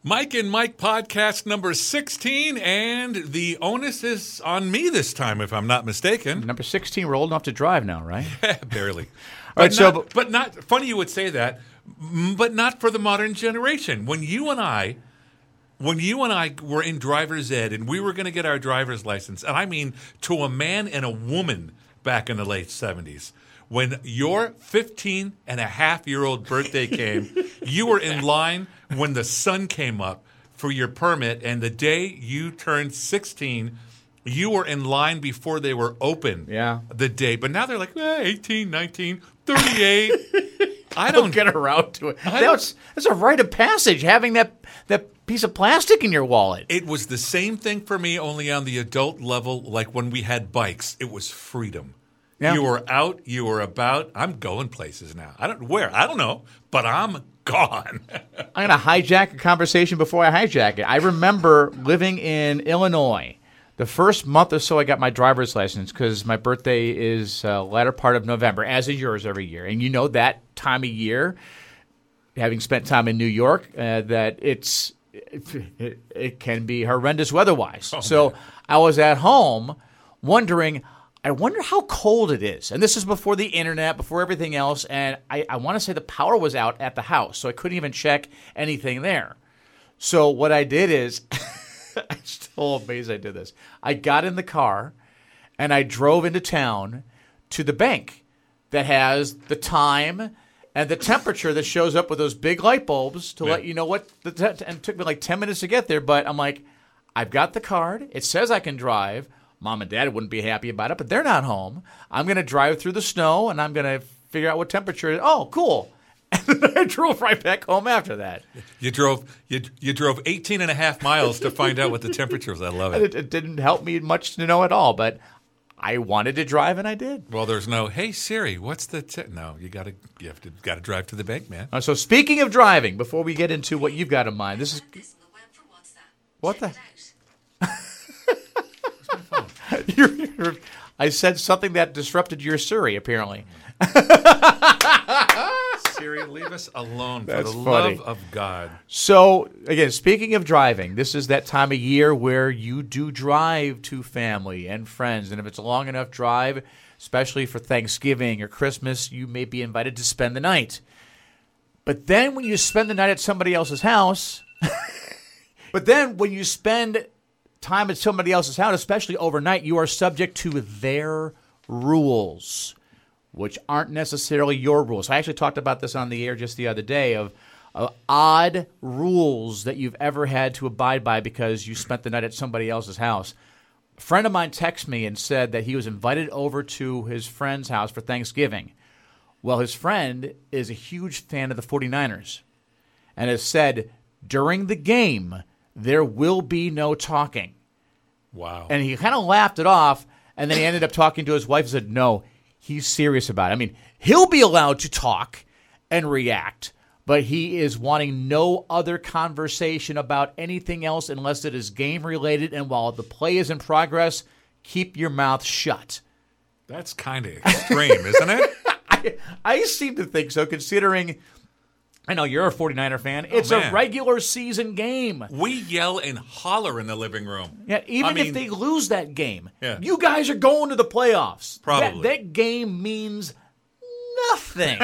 Mike and Mike podcast number 16, and the onus is on me this time, if I'm not mistaken. Number 16, we're old enough to drive now, right? Barely. All right, but not funny you would say that, but not for the modern generation. When you and I were in driver's ed and we were going to get our driver's license, and I mean to a man and a woman back in the late 70s, when your 15-and-a-half-year-old birthday came, you were in line when the sun came up for your permit, and the day you turned 16, you were in line before they were open. Yeah. The day. But now they're like, 18, 19, 38. I don't get around to it. That's a rite of passage, having that piece of plastic in your wallet. It was the same thing for me, only on the adult level, like when we had bikes. It was freedom. Yeah. You were out, you were about. I'm going places now. I don't know, but I'm gone. I'm going to hijack a conversation before I hijack it. I remember living in Illinois. The first month or so I got my driver's license because my birthday is latter part of November, as is yours every year. And you know that time of year, having spent time in New York, that it can be horrendous weather-wise. Oh, so man. I was at home wondering, I wonder how cold it is. And this is before the internet, before everything else. And I want to say the power was out at the house, so I couldn't even check anything there. So what I did is, I'm still amazed I did this. I got in the car, and I drove into town to the bank that has the time and the temperature that shows up with those big light bulbs to let you know what. And it took me like 10 minutes to get there, but I'm like, I've got the card. It says I can drive. Mom and Dad wouldn't be happy about it, but they're not home. I'm going to drive through the snow, and I'm going to figure out what temperature it is. Oh, cool. And then I drove right back home after that. You drove 18 and a half miles to find out what the temperature was. I love it. It didn't help me much to know at all, but I wanted to drive, and I did. Well, there's no, hey, Siri, what's the no, you got to drive to the bank, man. So speaking of driving, before we get into what you've got in mind, this is what the I said something that disrupted your Siri, apparently. Siri, leave us alone for the love of God. So, again, speaking of driving, this is that time of year where you do drive to family and friends. And if it's a long enough drive, especially for Thanksgiving or Christmas, you may be invited to spend the night. But then when you spend the night at somebody else's house, time at somebody else's house, especially overnight, you are subject to their rules, which aren't necessarily your rules. I actually talked about this on the air just the other day of odd rules that you've ever had to abide by because you spent the night at somebody else's house. A friend of mine texted me and said that he was invited over to his friend's house for Thanksgiving. Well, his friend is a huge fan of the 49ers and has said during the game, there will be no talking. Wow. And he kind of laughed it off, and then he ended up talking to his wife and said, no, he's serious about it. I mean, he'll be allowed to talk and react, but he is wanting no other conversation about anything else unless it is game-related, and while the play is in progress, keep your mouth shut. That's kind of extreme, isn't it? I seem to think so, considering I know you're a 49er fan. It's a regular season game. We yell and holler in the living room. Yeah, even if they lose that game, you guys are going to the playoffs. Probably. That game means nothing.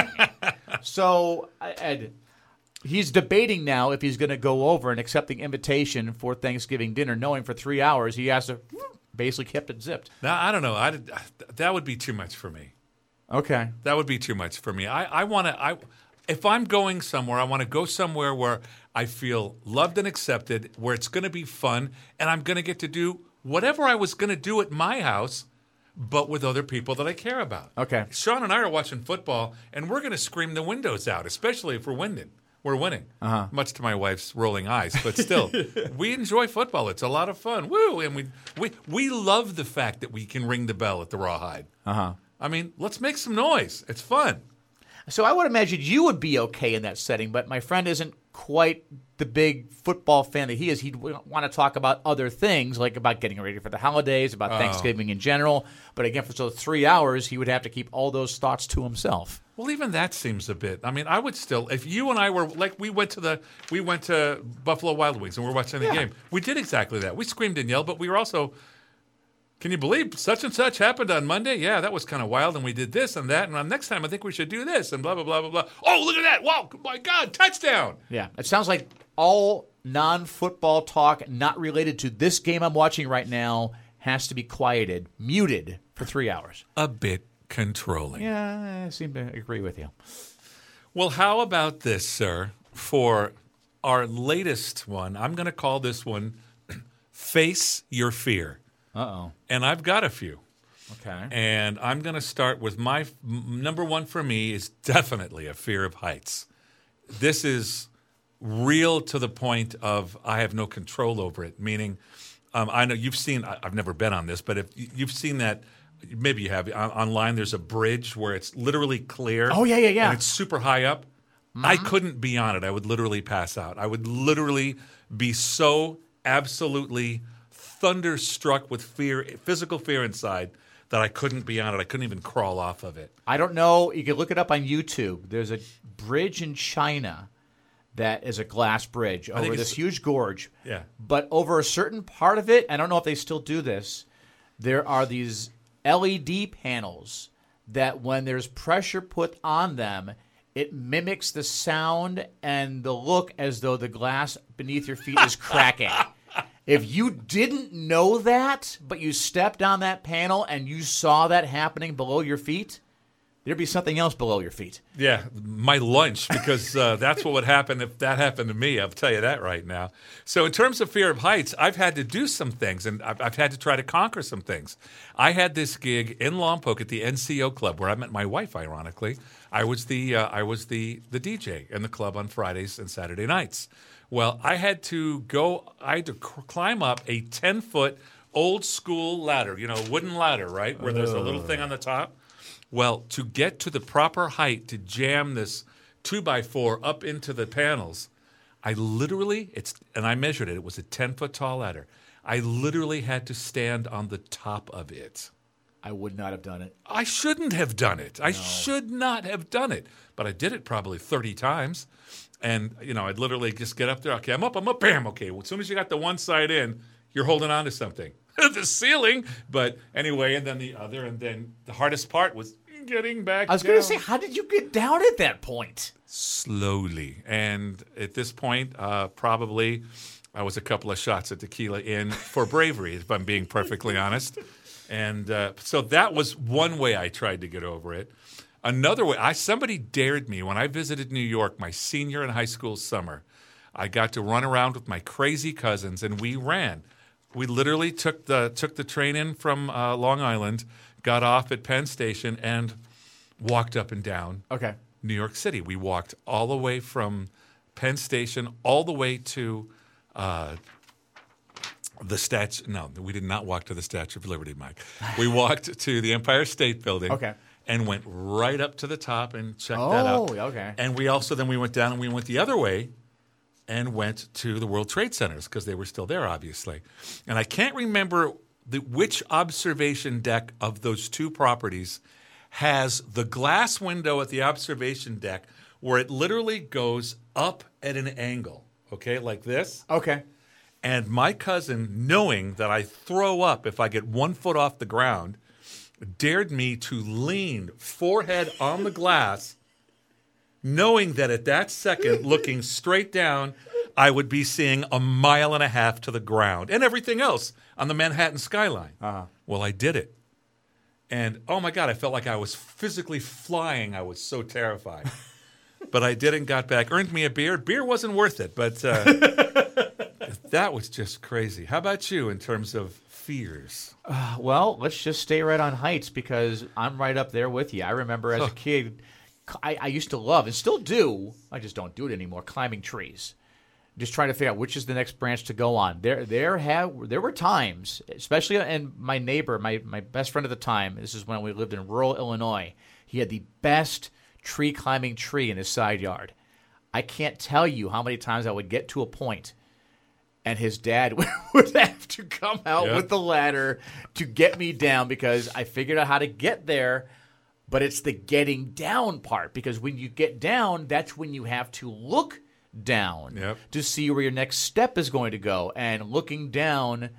So he's debating now if he's going to go over and accept the invitation for Thanksgiving dinner, knowing for 3 hours he has to basically kept it zipped. Now, I don't know. That would be too much for me. Okay. That would be too much for me. I want to... If I'm going somewhere, I want to go somewhere where I feel loved and accepted, where it's going to be fun, and I'm going to get to do whatever I was going to do at my house, but with other people that I care about. Okay. Sean and I are watching football, and we're going to scream the windows out, especially if we're winning. Much to my wife's rolling eyes, but still, we enjoy football. It's a lot of fun. Woo! And we love the fact that we can ring the bell at the Rawhide. I mean, let's make some noise. It's fun. So I would imagine you would be okay in that setting, but my friend isn't quite the big football fan that he is. He'd want to talk about other things, like about getting ready for the holidays, about Thanksgiving in general. But again, for 3 hours, he would have to keep all those thoughts to himself. Well, even that seems a bit. I mean, I would still, if you and I were like, we went to Buffalo Wild Wings and we're watching the game. We did exactly that. We screamed and yelled, but we were also, can you believe such and such happened on Monday? Yeah, that was kind of wild, and we did this and that, and next time I think we should do this, and blah, blah, blah, blah, blah. Oh, look at that. Wow, my God, touchdown. Yeah, it sounds like all non-football talk not related to this game I'm watching right now has to be muted for 3 hours. A bit controlling. Yeah, I seem to agree with you. Well, how about this, sir? For our latest one, I'm going to call this one Face Your Fear. Uh-oh. And I've got a few. Okay. And I'm going to start with my number one for me is definitely a fear of heights. This is real to the point of I have no control over it, meaning I know you've seen, I've never been on this, but if you've seen that, maybe you have, online there's a bridge where it's literally clear. Oh, yeah. And it's super high up. Mm-hmm. I couldn't be on it. I would literally pass out. I would literally be so absolutely thunderstruck with fear, physical fear inside, that I couldn't be on it. I couldn't even crawl off of it. I don't know. You can look it up on YouTube. There's a bridge in China that is a glass bridge over this huge gorge. Yeah. But over a certain part of it, I don't know if they still do this, there are these LED panels that when there's pressure put on them, it mimics the sound and the look as though the glass beneath your feet is cracking. If you didn't know that, but you stepped on that panel and you saw that happening below your feet, there'd be something else below your feet. Yeah, my lunch, because that's what would happen if that happened to me. I'll tell you that right now. So in terms of fear of heights, I've had to do some things, and I've had to try to conquer some things. I had this gig in Lompoc at the NCO Club, where I met my wife, ironically. I was the DJ in the club on Fridays and Saturday nights. Well, I had to climb up a 10-foot old school ladder, wooden ladder, right, where there's a little thing on the top. Well, to get to the proper height to jam this 2x4 up into the panels, I literally, and I measured it, it was a 10-foot tall ladder. I literally had to stand on the top of it. I would not have done it. I shouldn't have done it. No. I should not have done it. But I did it probably 30 times. And, I'd literally just get up there. Okay, I'm up, bam. Okay, well, as soon as you got the one side in, you're holding on to something. The ceiling. But anyway, and then the other. And then the hardest part was getting back down. I was going to say, how did you get down at that point? Slowly. And at this point, probably I was a couple of shots of tequila in for bravery, if I'm being perfectly honest. And so that was one way I tried to get over it. Another way, somebody dared me when I visited New York my senior and high school summer. I got to run around with my crazy cousins, and we ran. We literally took the train in from Long Island, got off at Penn Station, and walked up and down New York City. We walked all the way from Penn Station all the way to the statue. No, we did not walk to the Statue of Liberty, Mike. We walked to the Empire State Building. And went right up to the top and checked that out. Oh, okay. And we went down and we went the other way and went to the World Trade Centers because they were still there, obviously. And I can't remember which observation deck of those two properties has the glass window at the observation deck where it literally goes up at an angle, like this. Okay. And my cousin, knowing that I throw up if I get 1 foot off the ground, dared me to lean forehead on the glass, knowing that at that second, looking straight down, I would be seeing 1.5 miles to the ground and everything else on the Manhattan skyline. Well, I did it. And, oh, my God, I felt like I was physically flying. I was so terrified. But I did and got back. Earned me a beer. Beer wasn't worth it, but that was just crazy. How about you in terms of fears? Well, let's just stay right on heights because I'm right up there with you. I remember as a kid, I used to love and still do, I just don't do it anymore, climbing trees. Just trying to figure out which is the next branch to go on. There were times, especially, and my neighbor, my best friend at the time, this is when we lived in rural Illinois, he had the best tree climbing tree in his side yard. I can't tell you how many times I would get to a point and his dad would have to come out with the ladder to get me down because I figured out how to get there, But it's the getting down part, because when you get down, that's when you have to look down to see where your next step is going to go. And looking down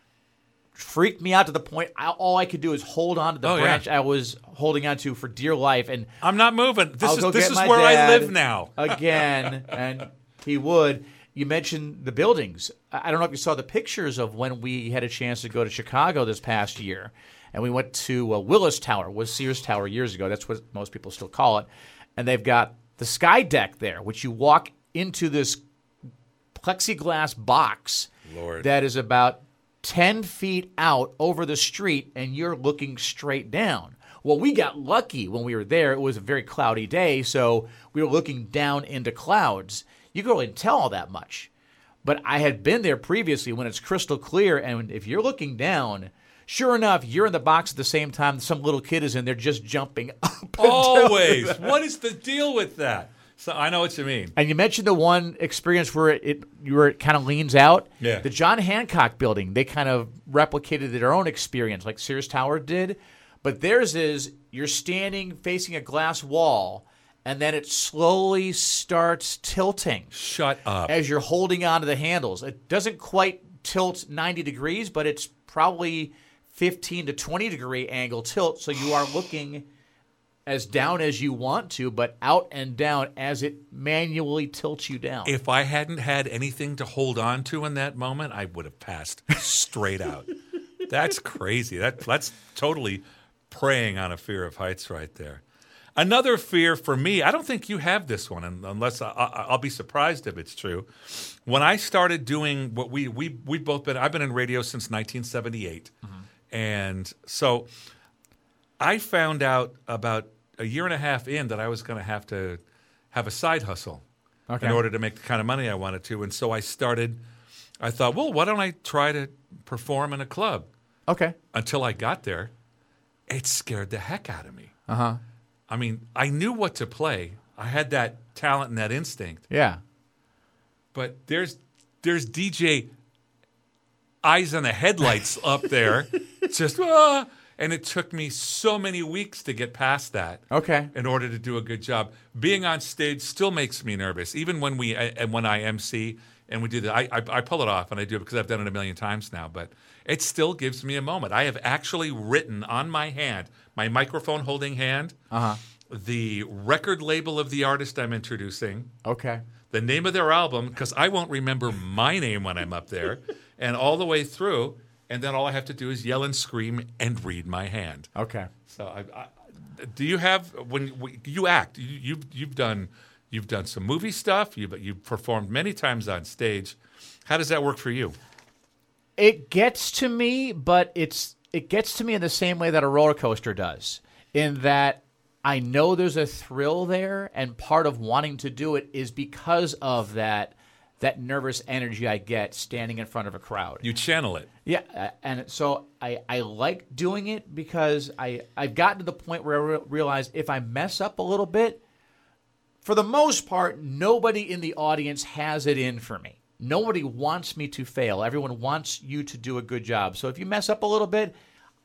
freaked me out to the point all I could do is hold on to the branch I was holding on to for dear life. And I'm not moving. This is where I live now. Again, and he would. You mentioned the buildings. I don't know if you saw the pictures of when we had a chance to go to Chicago this past year. And we went to Willis Tower, was Sears Tower years ago. That's what most people still call it. And they've got the sky deck there, which you walk into this plexiglass box that is about 10 feet out over the street, and you're looking straight down. Well, we got lucky when we were there. It was a very cloudy day, so we were looking down into clouds. You couldn't really tell all that much. But I had been there previously when it's crystal clear, and if you're looking down, sure enough, you're in the box at the same time some little kid is in there just jumping up. Always. What is the deal with that? So I know what you mean. And you mentioned the one experience where it kind of leans out. Yeah. The John Hancock building, they kind of replicated their own experience like Sears Tower did. But theirs is you're standing facing a glass wall, and then it slowly starts tilting. Shut up. As you're holding onto the handles. It doesn't quite tilt 90 degrees, but it's probably 15 to 20 degree angle tilt, so you are looking as down as you want to, but out and down as it manually tilts you down. If I hadn't had anything to hold on to in that moment, I would have passed straight out. That's crazy. That's totally preying on a fear of heights right there. Another fear for me, I don't think you have this one, unless I'll be surprised if it's true. When I started doing what we've both been, I've been in radio since 1978. And so I found out about a year and a half in that I was going to have a side hustle in order to make the kind of money I wanted to. And so I thought, well, why don't I try to perform in a club? Okay. Until I got there, it scared the heck out of me. Uh-huh. I mean, I knew what to play. I had that talent and that instinct. Yeah. But there's DJ eyes on the headlights up there. Just, and it took me so many weeks to get past that. Okay. In order to do a good job. Being on stage still makes me nervous. Even when I MC and we do that, I pull it off and I do it because I've done it a million times now. But it still gives me a moment. I have actually written on my hand, my microphone holding hand, the record label of the artist I'm introducing. Okay. The name of their album, because I won't remember my name when I'm up there, and all the way through, and then all I have to do is yell and scream and read my hand. Okay. So, do you have when you act? You've done some movie stuff. You've performed many times on stage. How does that work for you? It gets to me, but it gets to me in the same way that a roller coaster does, in that I know there's a thrill there, and part of wanting to do it is because of that nervous energy I get standing in front of a crowd. You channel it. Yeah, and so I like doing it because I've gotten to the point where I realize if I mess up a little bit, for the most part, nobody in the audience has it in for me. Nobody wants me to fail. Everyone wants you to do a good job. So if you mess up a little bit,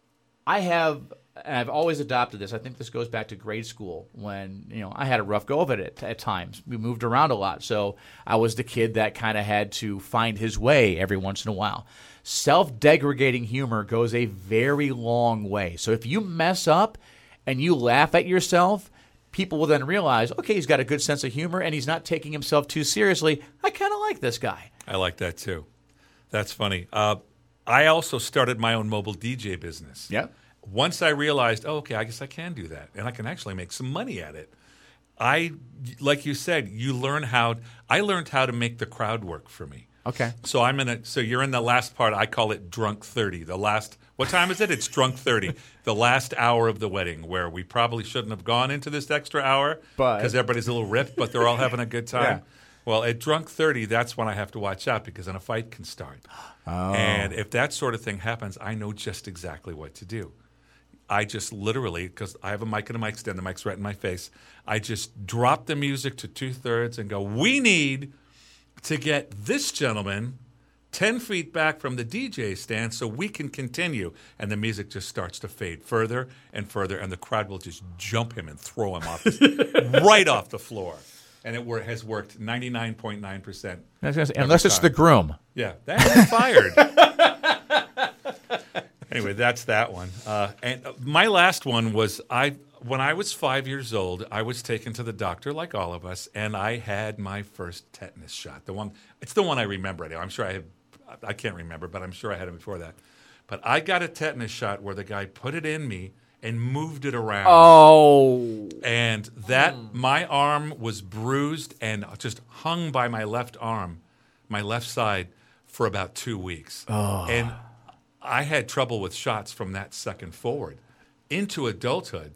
I've always adopted this. I think this goes back to grade school when, I had a rough go of it at times. We moved around a lot. So I was the kid that kind of had to find his way every once in a while. Self-degrading humor goes a very long way. So if you mess up and you laugh at yourself, people will then realize, okay, he's got a good sense of humor and he's not taking himself too seriously. I kind of like this guy. I like that too. That's funny. I also started my own mobile DJ business. Yeah. Once I realized, okay, I guess I can do that, and I can actually make some money at it. Like you said, I learned how to make the crowd work for me. Okay. So so you're in the last part. I call it drunk 30. What time is it? It's drunk 30. The last hour of the wedding, where we probably shouldn't have gone into this extra hour because everybody's a little ripped, but they're all having a good time. Yeah. Well, at drunk 30, that's when I have to watch out because then a fight can start. Oh. And if that sort of thing happens, I know just exactly what to do. I just literally, because I have a mic and a mic stand, the mic's right in my face, I just drop the music to 2/3 and go, we need to get this gentleman 10 feet back from the DJ stand so we can continue. And the music just starts to fade further and further, and the crowd will just jump him and throw him off right off the floor. And it has worked 99.9%. Unless it's the groom. Yeah, that's fired. Anyway, that's that one. And my last one was when I was 5 years old, I was taken to the doctor, like all of us, and I had my first tetanus shot. It's the one I remember. I'm sure I can't remember, but I'm sure I had it before that. But I got a tetanus shot where the guy put it in me and moved it around. Oh. And my arm was bruised and just hung by my left arm, my left side, for about 2 weeks. Oh. And I had trouble with shots from that second forward. Into adulthood,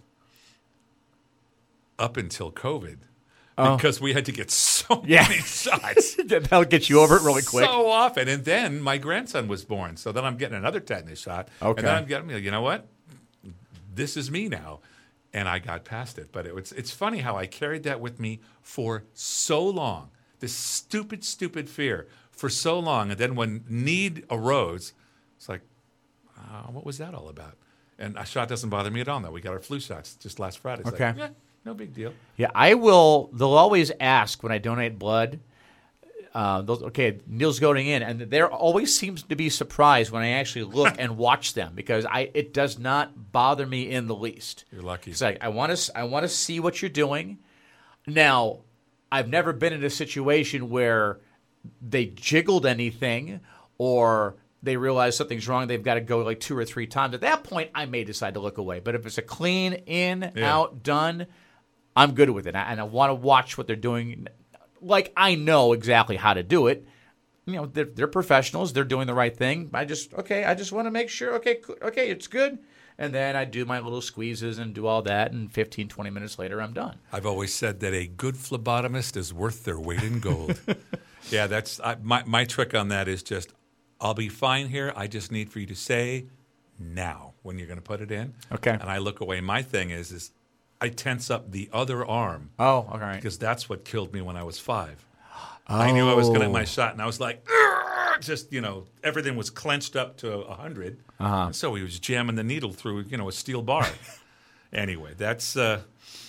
up until COVID, because we had to get so many shots. That'll get you over it really quick. So often. And then my grandson was born. So then I'm getting another tetanus shot. Okay. And then I'm getting, you know what? This is me now. And I got past it. But it's funny how I carried that with me for so long. This stupid, stupid fear for so long. And then when need arose, it's like, what was that all about? And a shot doesn't bother me at all now. We got our flu shots just last Friday. It's okay. like, no big deal. Yeah, they'll always ask when I donate blood, Neil's going in, and there always seems to be surprised when I actually look and watch them because it does not bother me in the least. You're lucky. It's like I want to see what you're doing. Now, I've never been in a situation where they jiggled anything or they realize something's wrong, they've got to go like 2 or 3 times. At that point, I may decide to look away. But if it's a clean, out, done, I'm good with it. And I want to watch what they're doing. Like, I know exactly how to do it. You know, they're professionals. They're doing the right thing. I just want to make sure, okay, it's good. And then I do my little squeezes and do all that. And 15, 20 minutes later, I'm done. I've always said that a good phlebotomist is worth their weight in gold. Yeah, that's my trick on that is just, I'll be fine here. I just need for you to say now when you're going to put it in. Okay. And I look away. My thing is I tense up the other arm. Oh, all right. Because that's what killed me when I was 5. Oh. I knew I was going to get my shot, and I was like, just, everything was clenched up to 100. Uh-huh. And so he was jamming the needle through, a steel bar. Anyway, those are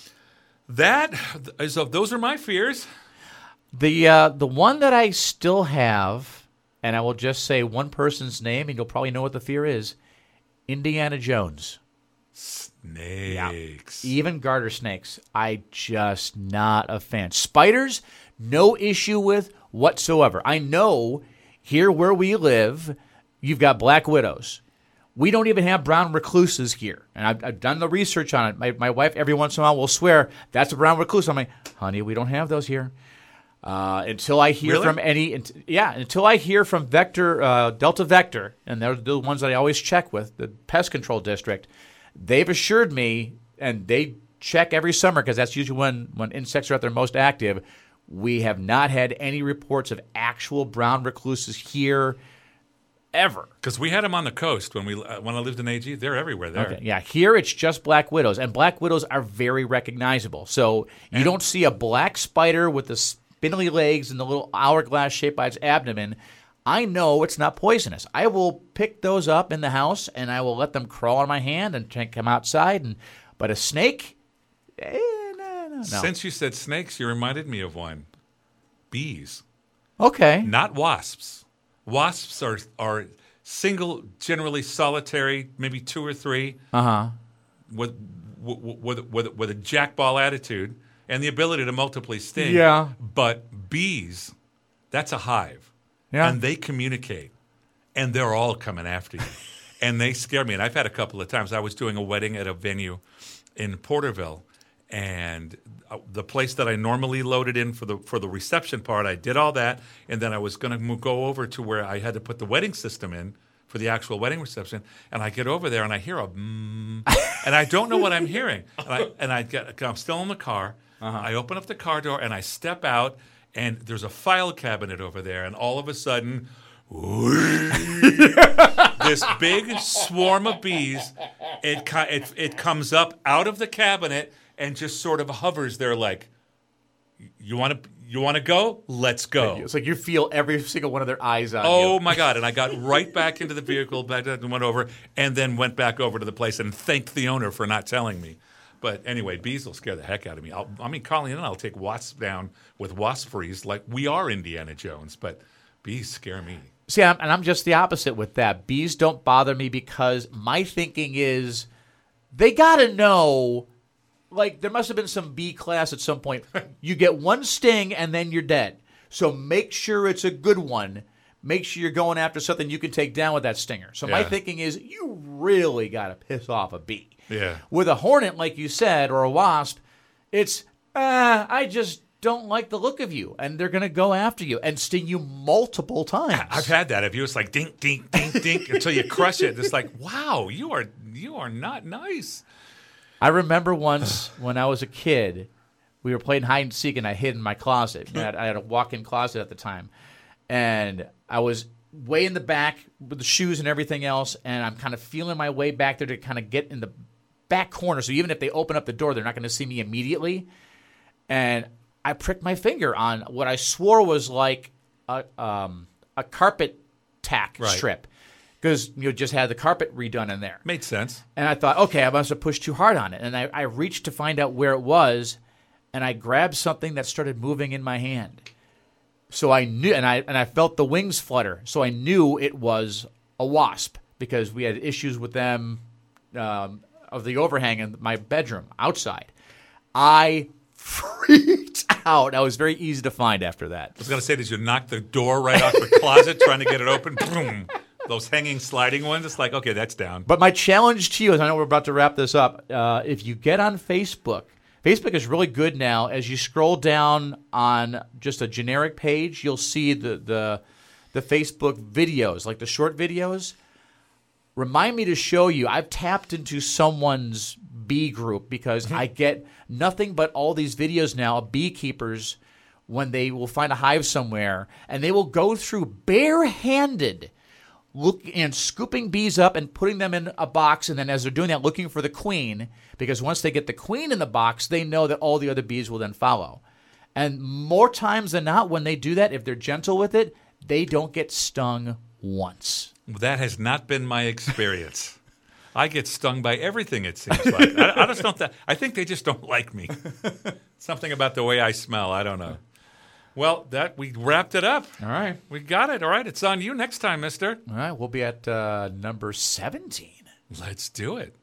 my fears. The one that I still have, and I will just say one person's name, and you'll probably know what the fear is, Indiana Jones. Snakes. Yeah. Even garter snakes. Just not a fan. Spiders, no issue with whatsoever. I know here where we live, you've got black widows. We don't even have brown recluses here. And I've done the research on it. My wife every once in a while will swear, that's a brown recluse. I'm like, honey, we don't have those here. Until I hear from until I hear from Delta Vector, and they're the ones that I always check with, the pest control district, they've assured me, and they check every summer because that's usually when insects are at their most active, we have not had any reports of actual brown recluses here ever. Because we had them on the coast when I lived in AG. They're everywhere there. Okay. Yeah, here it's just black widows, and black widows are very recognizable. So you don't see a black spider with the spindly legs and the little hourglass shape by its abdomen. I know it's not poisonous. I will pick those up in the house, and I will let them crawl on my hand and take them outside. But a snake, no. Since you said snakes, you reminded me of one. Bees. Okay. Not wasps. Wasps are single, generally solitary, maybe 2 or 3. Uh-huh. With a jackball attitude and the ability to multiply sting. Yeah. But bees, that's a hive. Yeah. And they communicate. And they're all coming after you. And they scare me. And I've had a couple of times. I was doing a wedding at a venue in Porterville. And the place that I normally loaded in for the reception part, I did all that. And then I was going to go over to where I had to put the wedding system in for the actual wedding reception. And I get over there and I hear a and I don't know what I'm hearing. I'm still in the car. Uh-huh. I open up the car door and I step out. And there's a file cabinet over there, and all of a sudden, this big swarm of bees, it comes up out of the cabinet and just sort of hovers there like, you want You want to go? Let's go. It's like you feel every single one of their eyes on you. Oh, my God. And I got right back into the vehicle, back and went over, and then went back over to the place and thanked the owner for not telling me. But anyway, bees will scare the heck out of me. Colleen and I'll take wasps down with wasp freeze like we are Indiana Jones, but bees scare me. See, I'm just the opposite with that. Bees don't bother me because my thinking is they got to know, like there must have been some bee class at some point. You get one sting and then you're dead. So make sure it's a good one. Make sure you're going after something you can take down with that stinger. So my thinking is you really got to piss off a bee. Yeah. With a hornet, like you said, or a wasp, it's, I just don't like the look of you. And they're going to go after you and sting you multiple times. I've had that. If you it's like dink, dink, dink, dink until you crush it. It's like, wow, you are not nice. I remember once when I was a kid, we were playing hide and seek and I hid in my closet. I had a walk-in closet at the time. And I was way in the back with the shoes and everything else. And I'm kind of feeling my way back there to kind of get in the back corner, so even if they open up the door, they're not going to see me immediately. And I pricked my finger on what I swore was like a carpet tack strip, because you just had the carpet redone in there. Made sense. And I thought, okay, I must have pushed too hard on it. And I reached to find out where it was, and I grabbed something that started moving in my hand. So I knew, and I felt the wings flutter. So I knew it was a wasp because we had issues with them. Of the overhang in my bedroom outside. I freaked out. I was very easy to find after that. I was going to say, did you knock the door right off the closet trying to get it open? Boom. Those hanging sliding ones, it's like, okay, that's down. But my challenge to you is, I know we're about to wrap this up, if you get on Facebook, Facebook is really good now. As you scroll down on just a generic page, you'll see the Facebook videos, like the short videos. Remind me to show you. I've tapped into someone's bee group because I get nothing but all these videos now of beekeepers when they will find a hive somewhere, and they will go through barehanded and scooping bees up and putting them in a box, and then as they're doing that, looking for the queen, because once they get the queen in the box, they know that all the other bees will then follow. And more times than not, when they do that, if they're gentle with it, they don't get stung once. That has not been my experience. I get stung by everything, it seems like. I just don't. I think they just don't like me. Something about the way I smell. I don't know. Well, we wrapped it up. All right. We got it. All right. It's on you next time, mister. All right. We'll be at number 17. Let's do it.